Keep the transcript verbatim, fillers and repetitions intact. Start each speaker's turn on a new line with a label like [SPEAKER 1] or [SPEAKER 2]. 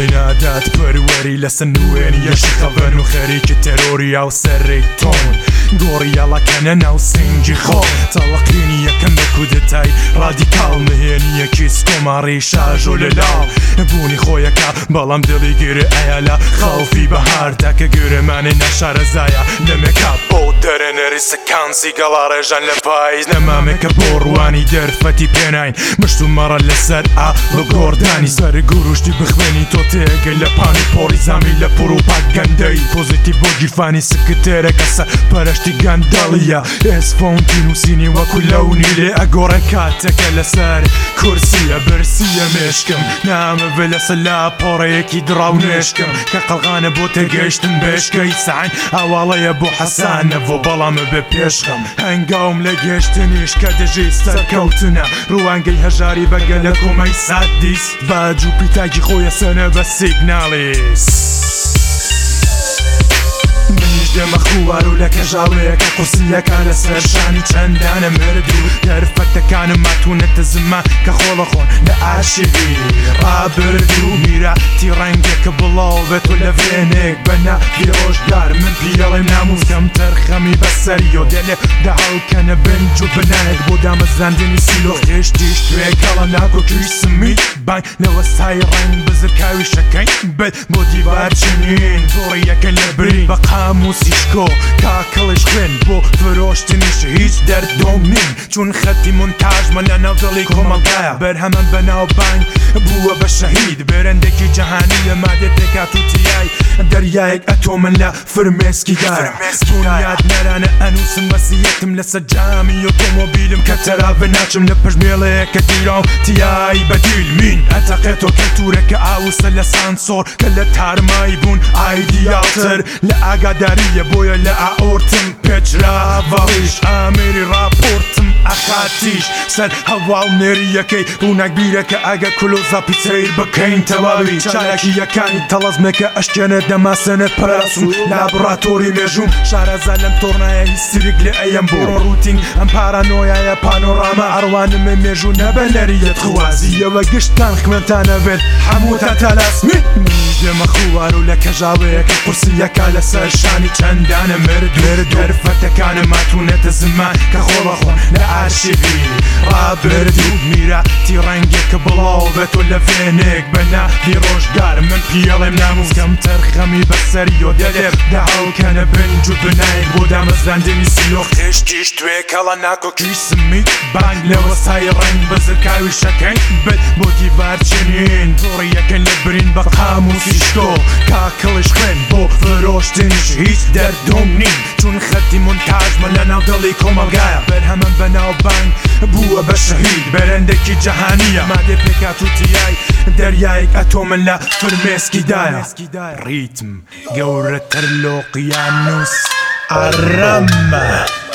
[SPEAKER 1] خۆی نادات پەروەری لە سنوێنی یەشی خەبەن و خەریکی تەرۆری ئاو سەرڕێی تۆن گۆڕیاڵەکەنە ناو سنگی خۆ تەڵەقینی یەکەم بە کودتای ڕادیکاڵ مهێنیەکی سکۆماڕی شاژۆ لە لاو بوونی خۆیەکە بەڵام دڵی گرە ئایا لە خەڵفی بەهار تاکە گرەمانێ نەشارەزایە لەمێکا بۆ دەرەنەری سەکانسی گەڵا ڕێژان لە پاییز نەمامێکە بۆ ڕوانی دەرفەتی پێناین مشت و مەڕە لەسەر ئا بە گۆردانی سەر گوروشتی بخوێنی تۆ تێگەی لە پانی پۆڕی زامی لە پڕوپات گەندەی پۆزیتی بۆ گیرفانی سکرتێرە کەسە پەرشتی گەندەڵیە ئێسفۆنتی نووسینی وەکو لەونی لێ ئەگۆڕە کاتەکە لەسەر کورسیە برسیە مێشکم نامە بێ لەسەر لا پۆڕەیەکی دڕاو نێشکم کە قەڵغانە بۆ تێگەیشتن بێشکەی سعین ئاواڵەیە بۆ حەسانە بۆ بەڵامە بێ پێشخەم هەنگاوم لە گەشتنیش کە دەژی سەرکەوتنە ڕوانگەی هەژاری بەگە لە کۆمەی سادیس باج و پیتاکی خۆیە سەنە بە سیگناڵیس منیش دێمە خوار و لە کەژاوەیەکە قوسیەکە لەسەر شانی چەندانە مرد و دەرفەتەکانم ماتونەتە زمان کە خۆڵە خۆن لە ئاشیوی ڕابرد و میراتی ڕەنگێکە بڵاو بێت و لە وێنێک بەنا پیرۆژدار من پیرەڵێم ناموسکەم تەرخەمی بەسەری و دەلێ داڵکەنە بنج و بنایەک بۆ دامەزاندنی سیلۆ خێشتیش توێکەڵە ناکۆکوی سمی بانگ لەوە سای ڕەنگ بزرکاوی شەکەین بێت بۆ دیوار چنین زۆڕیەکە لە برین بە قاموسیشکۆ کاکەڵش خوێن بۆ فرۆشتنیش هیچ دەردۆم نین چون خەتی مونتاژمە لە ناودڵی کۆمەڵگایە بەرهەمەن بەناو بانگ بووە بە شەهید بەرەندێکی جەهانی لە مادێ پێکات و تیای دەریایەک ئەتۆ من لە فرمێسکیدایە بوونیاد نەرانە ئەنووسم وەسیەتم لەسەر جامی ئۆتۆمۆبیلم کە تەرابە ناچم لە پژمێڵەیەکە دیراو تیای بەدیل مین ئەتەقێتۆ کەلتورەکە ئاوسە لە سانسۆر کە لە تارمایی بوون ئایدیالتر لە ئاگاداریە بۆیە لە ئاۆرتم پێچراڤەڵیش ئامێری ڕاپۆرتم ئەخاتیش سەر هەواڵ نێریەکەی ڕووناکبیرەکە ئەگە کلۆزاپی سەیر بکەین تەواوی چالاکی یەکانی تەڵەزمێکە ئەشکێنە دەماسەنە پەراسوو لابڕاتۆری مێژوم شارەزا لەم تۆڕنایە هیستریک لێ ئەیەم بۆ ڕوتینگ ئەم پارانۆیایە پانۆڕامە ئەڕوانمە مێژوو نەبە نەریەت خوازیەوە گشتان خوێنتانە بێت هەمووتان تەلاسمی منیش دێمە خوار و لە کەژاوەیەکە قورسیەکە لەسەر شانی چەندانە مرد مرد دەرفەتەکانە ماتونەتە زمان کە خۆڵە خۆن لە ئارشیوی ڕابرد و میراتی ڕەنگێکە بڵاو بێت و لە وێنێک بەنا پیرۆژگار من پیاڵێم ناموسکەم تەرخەمی بەسەری و دەلێر داڵکەنە بنج و بنایەک بۆ دامەزاندنی سیلۆ خێشتیش توێکەڵە ناکۆکوی سمی بانگ لەوە سای ڕەنگ بەزرکاوی شەکەین بێت بۆ دیوار چنین زۆڕیەکە لە برین بە قاموسیشکۆ کاکەڵش خوێن بۆ فرۆشتنیش هیچ دەردۆم نین چون خەتی مونتاژمە لە ناودڵی کۆمەڵگایە بەرهەمەن بەناو بانگ بووە بە شەهید بەرەندێکی جەهانیە مادێ پێکات و تیای دەریایەک ئەتۆ من لە فرمێسکیدایە ڕیتم گەورەتر لۆقیانوس ئەڕەمە